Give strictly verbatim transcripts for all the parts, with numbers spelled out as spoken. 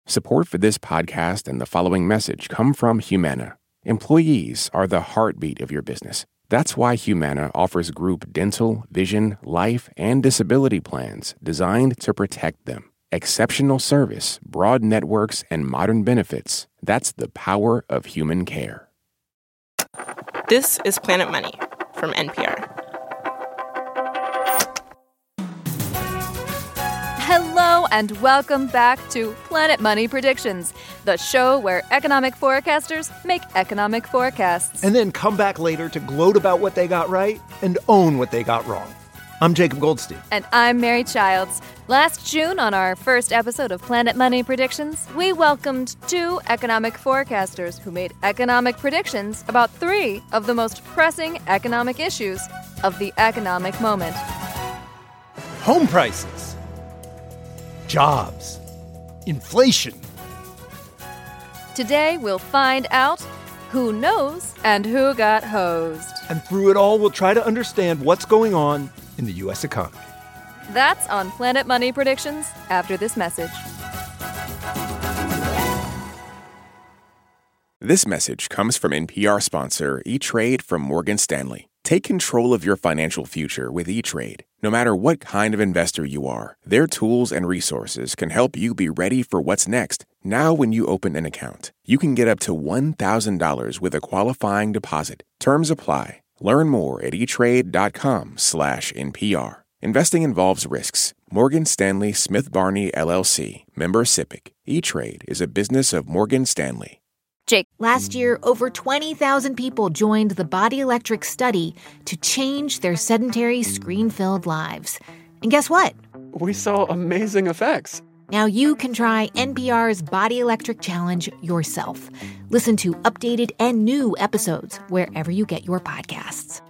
Support for this podcast and the following message come from Humana. Employees are the heartbeat of your business. That's why Humana offers group dental, vision, life, and disability plans designed to protect them. Exceptional service, broad networks, and modern benefits. That's the power of human care. This is Planet Money from N P R. Hello and welcome back to Planet Money Predictions, the show where economic forecasters make economic forecasts. And then come back later to gloat about what they got right and own what they got wrong. I'm Jacob Goldstein. And I'm Mary Childs. Last June, on our first episode of Planet Money Predictions, we welcomed two economic forecasters who made economic predictions about three of the most pressing economic issues of the economic moment. Home prices. Jobs. Inflation. Today, we'll find out who knows and who got hosed. And through it all, we'll try to understand what's going on in the U S economy. That's on Planet Money Predictions after this message. This message comes from N P R sponsor E-Trade from Morgan Stanley. Take control of your financial future with E-Trade. No matter what kind of investor you are, their tools and resources can help you be ready for what's next. Now when you open an account, you can get up to one thousand dollars with a qualifying deposit. Terms apply. Learn more at etrade.com slash NPR. Investing involves risks. Morgan Stanley Smith Barney, L L C. Member SIPC. E-Trade is a business of Morgan Stanley. Jake. Last year, over twenty thousand people joined the Body Electric study to change their sedentary, screen-filled lives. And guess what? We saw amazing effects. Now you can try N P R's Body Electric Challenge yourself. Listen to updated and new episodes wherever you get your podcasts.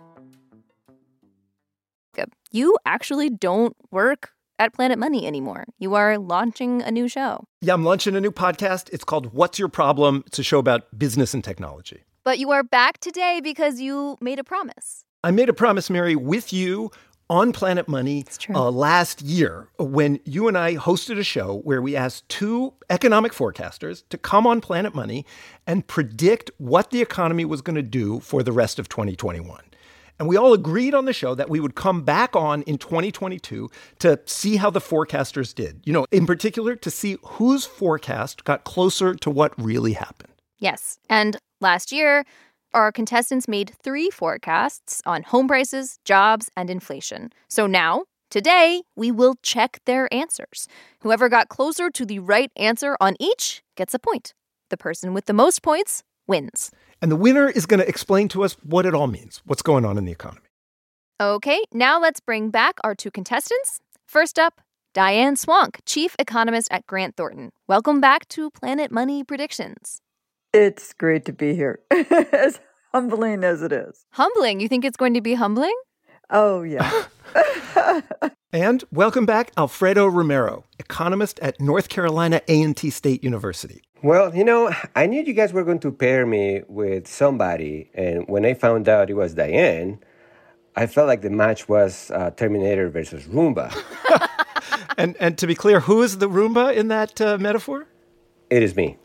You actually don't work at Planet Money anymore. You are launching a new show. Yeah, I'm launching a new podcast. It's called What's Your Problem? It's a show about business and technology. But you are back today because you made a promise. I made a promise, Mary, with you on Planet Money uh, last year when you and I hosted a show where we asked two economic forecasters to come on Planet Money and predict what the economy was going to do for the rest of twenty twenty-one. And we all agreed on the show that we would come back on in twenty twenty-two to see how the forecasters did. You know, in particular, to see whose forecast got closer to what really happened. Yes. And last year, our contestants made three forecasts on home prices, jobs, and inflation. So now, today, we will check their answers. Whoever got closer to the right answer on each gets a point. The person with the most points wins. And the winner is going to explain to us what it all means, what's going on in the economy. Okay, now let's bring back our two contestants. First up, Diane Swank, chief economist at Grant Thornton. Welcome back to Planet Money Predictions. It's great to be here, as humbling as it is. Humbling? You think it's going to be humbling? Oh, yeah. And welcome back, Alfredo Romero, economist at North Carolina A and T State University. Well, you know, I knew you guys were going to pair me with somebody, and when I found out it was Diane, I felt like the match was uh, Terminator versus Roomba. and and to be clear, who is the Roomba in that uh, metaphor? It is me.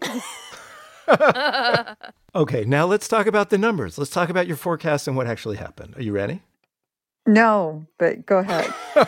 Okay, now let's talk about the numbers. Let's talk about your forecast and what actually happened. Are you ready? No, but go ahead.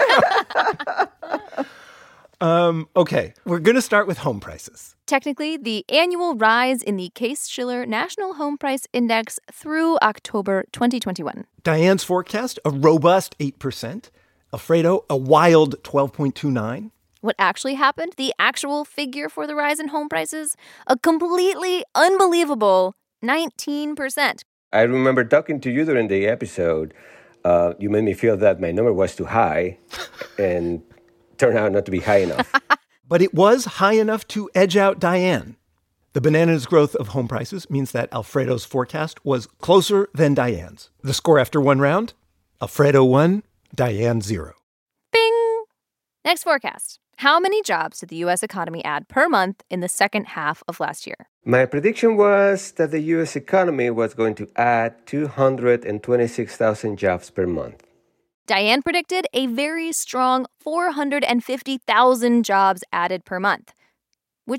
um, okay, we're going to start with home prices. Technically, the annual rise in the Case-Shiller National Home Price Index through October twenty twenty-one. Diane's forecast, a robust eight percent. Alfredo, a wild twelve point two nine. What actually happened, the actual figure for the rise in home prices, a completely unbelievable nineteen percent. I remember talking to you during the episode. Uh, you made me feel that my number was too high and turned out not to be high enough. But it was high enough to edge out Diane. The bananas growth of home prices means that Alfredo's forecast was closer than Diane's. The score after one round, Alfredo one, Diane zero. Bing! Next forecast. How many jobs did the U S economy add per month in the second half of last year? My prediction was that the U S economy was going to add two hundred twenty-six thousand jobs per month. Diane predicted a very strong four hundred fifty thousand jobs added per month, which was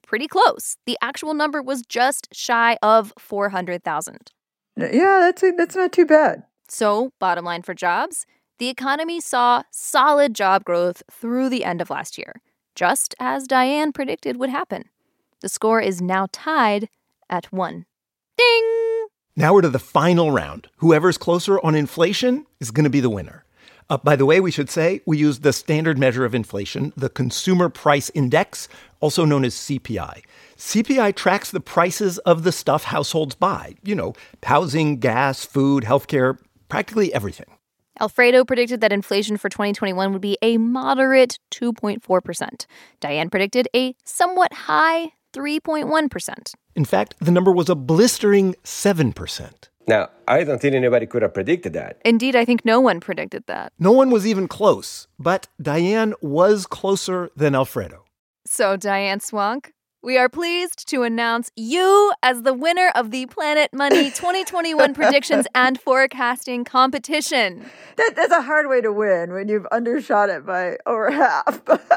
pretty close. The actual number was just shy of four hundred thousand. Yeah, that's that's not too bad. So, bottom line for jobs, the economy saw solid job growth through the end of last year, just as Diane predicted would happen. The score is now tied at one. Ding! Now we're to the final round. Whoever's closer on inflation is going to be the winner. Uh, by the way, we should say we use the standard measure of inflation, the Consumer Price Index, also known as C P I. C P I tracks the prices of the stuff households buy. You know, housing, gas, food, healthcare, practically everything. Alfredo predicted that inflation for twenty twenty-one would be a moderate two point four percent. Diane predicted a somewhat high three point one percent. In fact, the number was a blistering seven percent. Now, I don't think anybody could have predicted that. Indeed, I think no one predicted that. No one was even close, but Diane was closer than Alfredo. So, Diane Swonk, we are pleased to announce you as the winner of the Planet Money twenty twenty-one Predictions and Forecasting Competition. That, that's a hard way to win when you've undershot it by over half.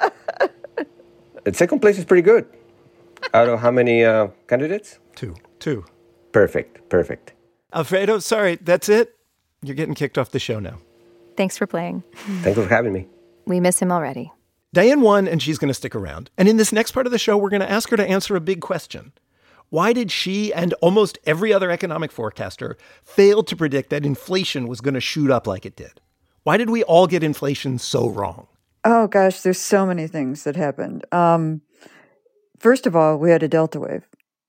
The second place is pretty good. Out of how many uh, candidates? Two. Two. Perfect. Perfect. Alfredo, sorry, that's it. You're getting kicked off the show now. Thanks for playing. Thanks for having me. We miss him already. Diane won, and she's going to stick around. And in this next part of the show, we're going to ask her to answer a big question. Why did she and almost every other economic forecaster fail to predict that inflation was going to shoot up like it did? Why did we all get inflation so wrong? Oh, gosh, there's so many things that happened. Um, first of all, we had a Delta wave.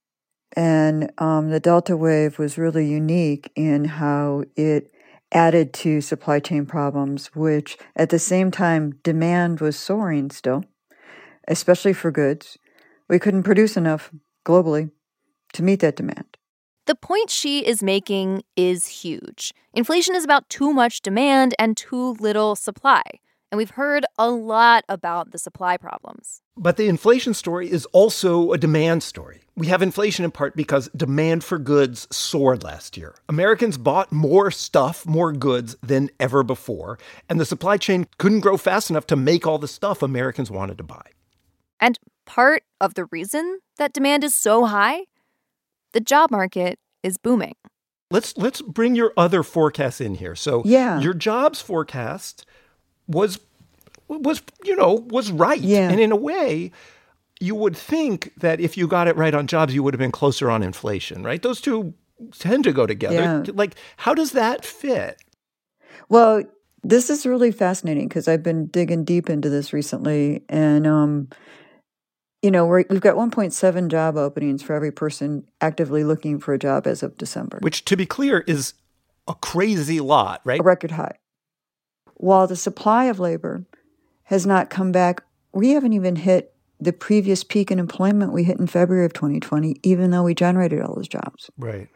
And um, the Delta wave was really unique in how it added to supply chain problems, which at the same time, demand was soaring still, especially for goods. We couldn't produce enough globally to meet that demand. The point she is making is huge. Inflation is about too much demand and too little supply. And we've heard a lot about the supply problems. But the inflation story is also a demand story. We have inflation in part because demand for goods soared last year. Americans bought more stuff, more goods than ever before, and the supply chain couldn't grow fast enough to make all the stuff Americans wanted to buy. And part of the reason that demand is so high, the job market is booming. Let's let's bring your other forecasts in here. So yeah. Your jobs forecast was was you know was right, yeah. And in a way, you would think that if you got it right on jobs, you would have been closer on inflation, right? Those two tend to go together. Yeah. Like, how does that fit? Well, this is really fascinating because I've been digging deep into this recently, and um, you know we're, we've got one point seven job openings for every person actively looking for a job as of December, which, to be clear, is a crazy lot, right? A record high. While the supply of labor has not come back, we haven't even hit the previous peak in employment we hit in February of twenty twenty, even though we generated all those jobs. Right.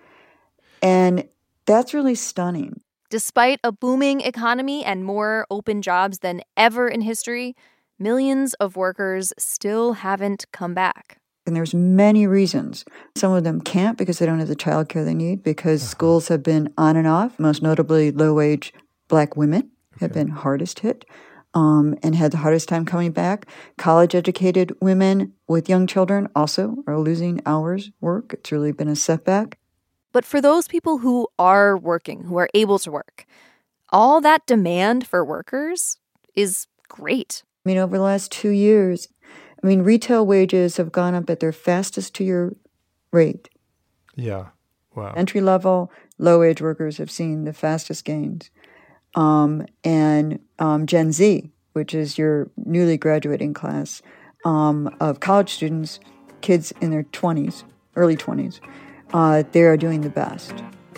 And that's really stunning. Despite a booming economy and more open jobs than ever in history, millions of workers still haven't come back. And there's many reasons. Some of them can't because they don't have the childcare they need, because uh-huh. schools have been on and off, most notably low-wage Black women have been hardest hit um, and had the hardest time coming back. College-educated women with young children also are losing hours work. It's really been a setback. But for those people who are working, who are able to work, all that demand for workers is great. I mean, over the last two years, I mean, retail wages have gone up at their fastest two-year rate. Yeah, wow. Entry-level, low-wage workers have seen the fastest gains. Um, and um, Gen Z, which is your newly graduating class um, of college students, kids in their twenties, early twenties, uh, they are doing the best.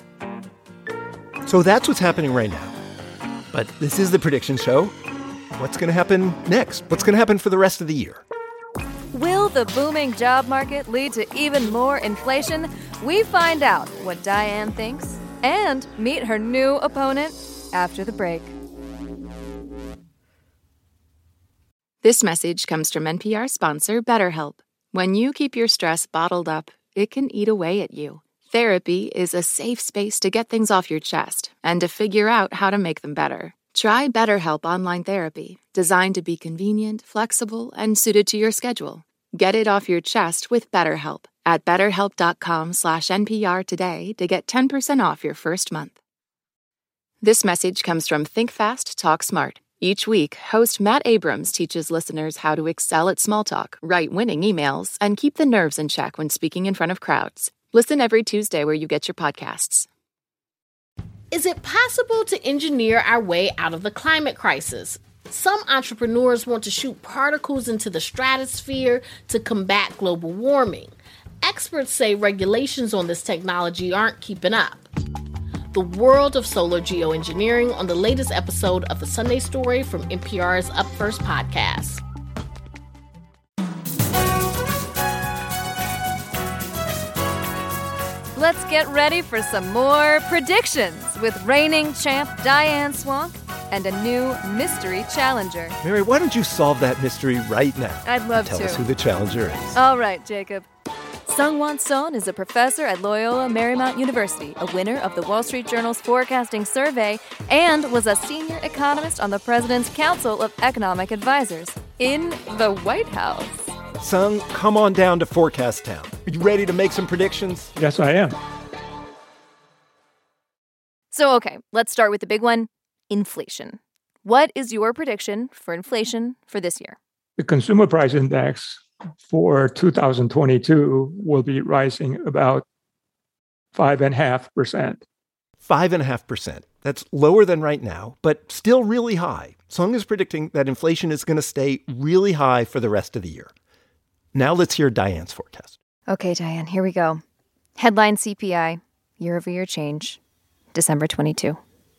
So that's what's happening right now. But this is the prediction show. What's going to happen next? What's going to happen for the rest of the year? Will the booming job market lead to even more inflation? We find out what Diane thinks and meet her new opponent after the break. This message comes from N P R sponsor BetterHelp. When you keep your stress bottled up, it can eat away at you. Therapy is a safe space to get things off your chest and to figure out how to make them better. Try BetterHelp Online Therapy, designed to be convenient, flexible, and suited to your schedule. Get it off your chest with BetterHelp at betterhelp.com slash NPR today to get ten percent off your first month. This message comes from Think Fast, Talk Smart. Each week, host Matt Abrams teaches listeners how to excel at small talk, write winning emails, and keep the nerves in check when speaking in front of crowds. Listen every Tuesday where you get your podcasts. Is it possible to engineer our way out of the climate crisis? Some entrepreneurs want to shoot particles into the stratosphere to combat global warming. Experts say regulations on this technology aren't keeping up. The world of solar geoengineering on the latest episode of The Sunday Story from N P R's Up First podcast. Let's get ready for some more predictions with reigning champ Diane Swonk and a new mystery challenger. Mary, why don't you solve that mystery right now? I'd love Tell to. Tell us who the challenger is. All right, Jacob. Seung-Won Son is a professor at Loyola Marymount University, a winner of the Wall Street Journal's forecasting survey, and was a senior economist on the President's Council of Economic Advisors in the White House. Sung, come on down to Forecast Town. Are you ready to make some predictions? Yes, I am. So, okay, let's start with the big one, inflation. What is your prediction for inflation for this year? The consumer price index for two thousand twenty-two will be rising about five and a half percent. Five and a half percent. That's lower than right now, but still really high. Sung is predicting that inflation is going to stay really high for the rest of the year. Now let's hear Diane's forecast. Okay, Diane, here we go. Headline C P I, year-over-year change, December twenty-two.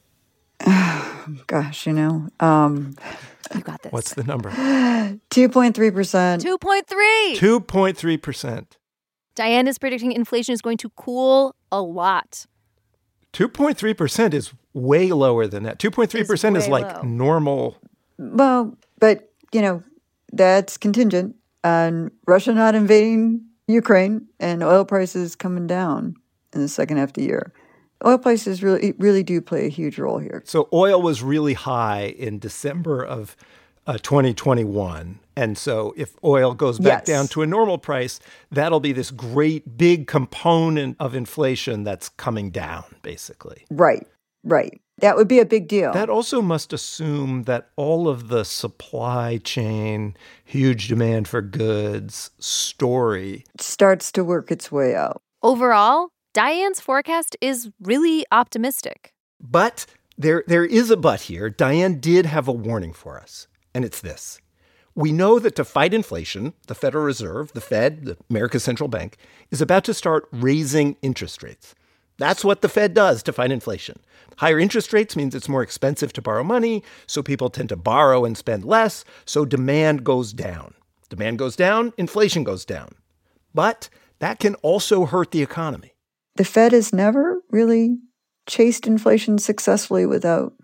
Gosh, you know, um, you got this. What's the number? two point three percent. two point three. two point three percent. Diane is predicting inflation is going to cool a lot. two point three percent is way lower than that. two point three percent is like low. normal. Well, but, you know, that's contingent on Russia not invading Ukraine and oil prices coming down in the second half of the year. Oil prices really really do play a huge role here. So oil was really high in December of uh, twenty twenty-one. And so if oil goes back yes. down to a normal price, that'll be this great big component of inflation that's coming down, basically. Right, right. That would be a big deal. That also must assume that all of the supply chain, huge demand for goods story starts to work its way out. Overall, Diane's forecast is really optimistic. But there, there is a but here. Diane did have a warning for us, and it's this. We know that to fight inflation, the Federal Reserve, the Fed, the America's central bank, is about to start raising interest rates. That's what the Fed does to fight inflation. Higher interest rates means it's more expensive to borrow money, so people tend to borrow and spend less, so demand goes down. Demand goes down, inflation goes down. But that can also hurt the economy. The Fed has never really chased inflation successfully without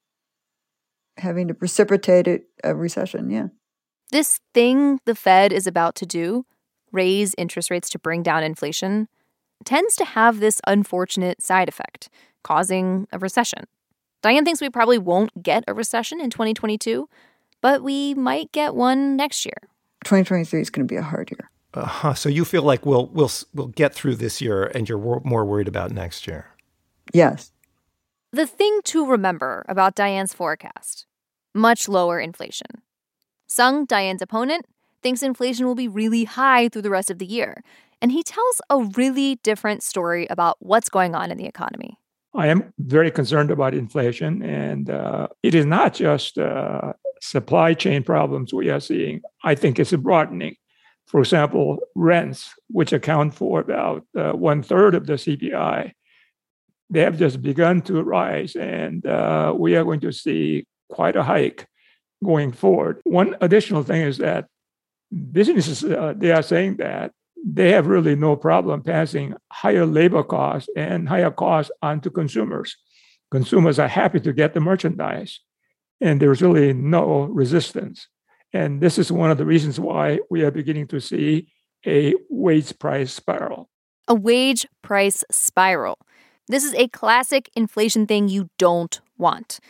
having to precipitate it, a recession, yeah. This thing the Fed is about to do, raise interest rates to bring down inflation, tends to have this unfortunate side effect, causing a recession. Diane thinks we probably won't get a recession in twenty twenty-two, but we might get one next year. twenty twenty-three is going to be a hard year. Uh-huh. So you feel like we'll we'll we'll get through this year, and you're wor- more worried about next year. Yes. The thing to remember about Diane's forecast, much lower inflation. Sung, Diane's opponent, thinks inflation will be really high through the rest of the year, and he tells a really different story about what's going on in the economy. I am very concerned about inflation, and uh, it is not just uh, supply chain problems we are seeing. I think it's a broadening. For example, rents, which account for about uh, one third of the C P I, they have just begun to rise, and uh, we are going to see quite a hike going forward. One additional thing is that businesses, uh, they are saying that they have really no problem passing higher labor costs and higher costs onto consumers. Consumers are happy to get the merchandise, and there's really no resistance. And this is one of the reasons why we are beginning to see a wage price spiral. A wage price spiral. This is a classic inflation thing you don't want.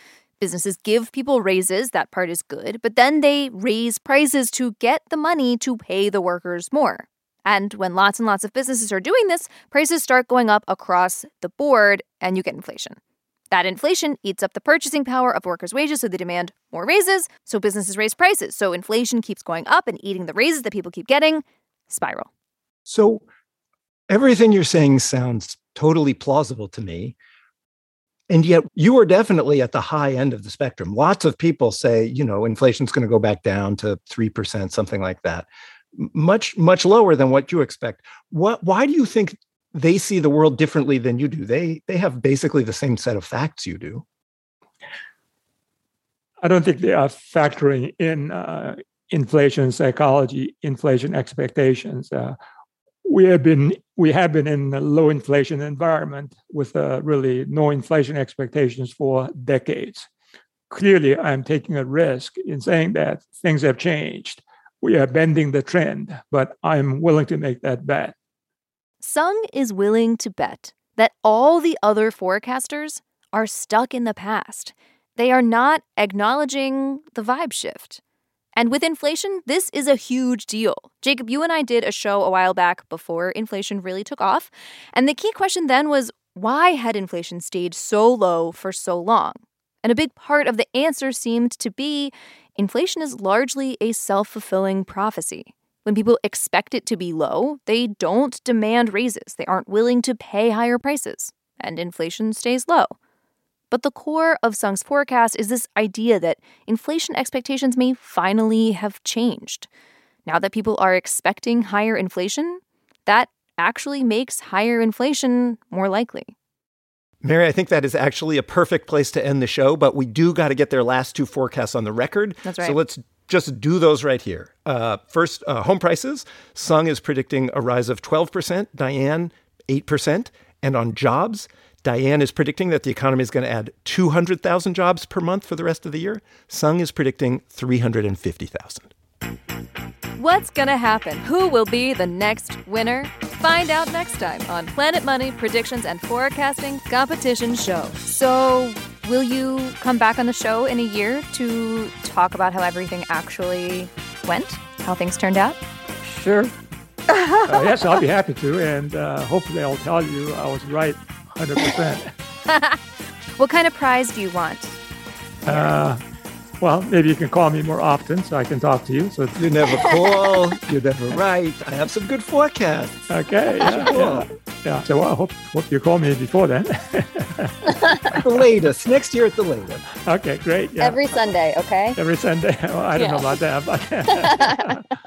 Businesses give people raises, that part is good, but then they raise prices to get the money to pay the workers more. And when lots and lots of businesses are doing this, prices start going up across the board and you get inflation. That inflation eats up the purchasing power of workers' wages, so they demand more raises, so businesses raise prices. So inflation keeps going up and eating the raises that people keep getting. Spiral. So everything you're saying sounds totally plausible to me. And yet you are definitely at the high end of the spectrum. Lots of people say, you know, inflation's going to go back down to three percent, something like that. Much, much lower than what you expect. What, why do you think they see the world differently than you do? They they have basically the same set of facts you do. I don't think they are factoring in uh, inflation psychology, inflation expectations. Uh, we have been we have been in a low inflation environment with uh, really no inflation expectations for decades. Clearly, I'm taking a risk in saying that things have changed. We are bending the trend, but I'm willing to make that bet. Sung is willing to bet that all the other forecasters are stuck in the past. They are not acknowledging the vibe shift. And with inflation, this is a huge deal. Jacob, you and I did a show a while back before inflation really took off. And the key question then was, why had inflation stayed so low for so long? And a big part of the answer seemed to be inflation is largely a self-fulfilling prophecy. When people expect it to be low, they don't demand raises. They aren't willing to pay higher prices, and inflation stays low. But the core of Sung's forecast is this idea that inflation expectations may finally have changed. Now that people are expecting higher inflation, that actually makes higher inflation more likely. Mary, I think that is actually a perfect place to end the show, but we do got to get their last two forecasts on the record. That's right. So let's just do those right here. Uh, first, uh, home prices. Sung is predicting a rise of twelve percent, Diane eight percent. And on jobs, Diane is predicting that the economy is going to add two hundred thousand jobs per month for the rest of the year. Sung is predicting three hundred fifty thousand. What's going to happen? Who will be the next winner? Find out next time on Planet Money Predictions and Forecasting Competition Show. So, will you come back on the show in a year to talk about how everything actually went? How things turned out? Sure. uh, yes, I'll be happy to. And uh, hopefully I'll tell you I was right one hundred percent. What kind of prize do you want? Uh, well, maybe you can call me more often so I can talk to you. So You never call. You're never right. I have some good forecasts. Okay. Yeah, Cool. yeah, yeah. So I hope, hope you call me before then. At the latest. Next year at the latest. Okay, great. Yeah. Every Sunday, okay? Every Sunday. Well, I don't Yeah. know about that. But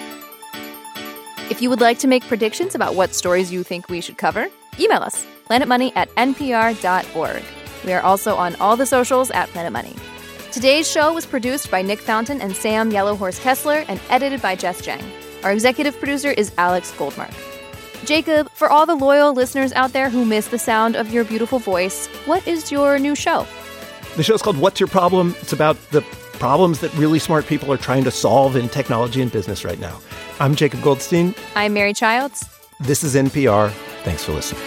If you would like to make predictions about what stories you think we should cover, email us, planetmoney at n p r dot org. We are also on all the socials at Planet Money. Today's show was produced by Nick Fountain and Sam Yellowhorse Kessler and edited by Jess Jang. Our executive producer is Alex Goldmark. Jacob, for all the loyal listeners out there who miss the sound of your beautiful voice, what is your new show? The show's called What's Your Problem? It's about the problems that really smart people are trying to solve in technology and business right now. I'm Jacob Goldstein. I'm Mary Childs. This is N P R. Thanks for listening.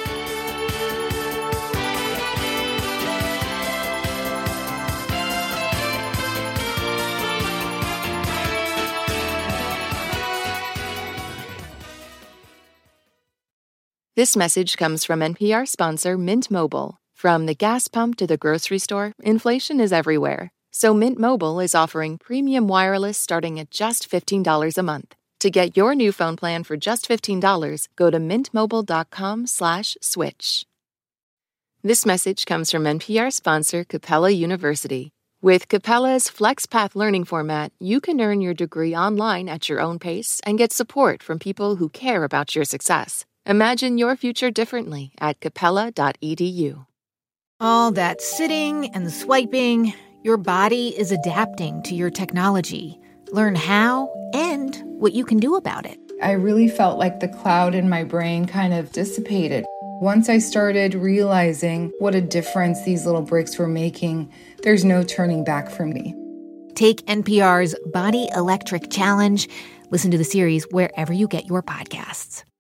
This message comes from N P R sponsor Mint Mobile. From the gas pump to the grocery store, inflation is everywhere. So Mint Mobile is offering premium wireless starting at just fifteen dollars a month. To get your new phone plan for just fifteen dollars, go to mintmobile.com slash switch. This message comes from N P R sponsor Capella University. With Capella's FlexPath learning format, you can earn your degree online at your own pace and get support from people who care about your success. Imagine your future differently at capella dot e d u. All that sitting and swiping, your body is adapting to your technology. Learn how and what you can do about it. I really felt like the cloud in my brain kind of dissipated. Once I started realizing what a difference these little breaks were making, there's no turning back for me. Take N P R's Body Electric Challenge. Listen to the series wherever you get your podcasts.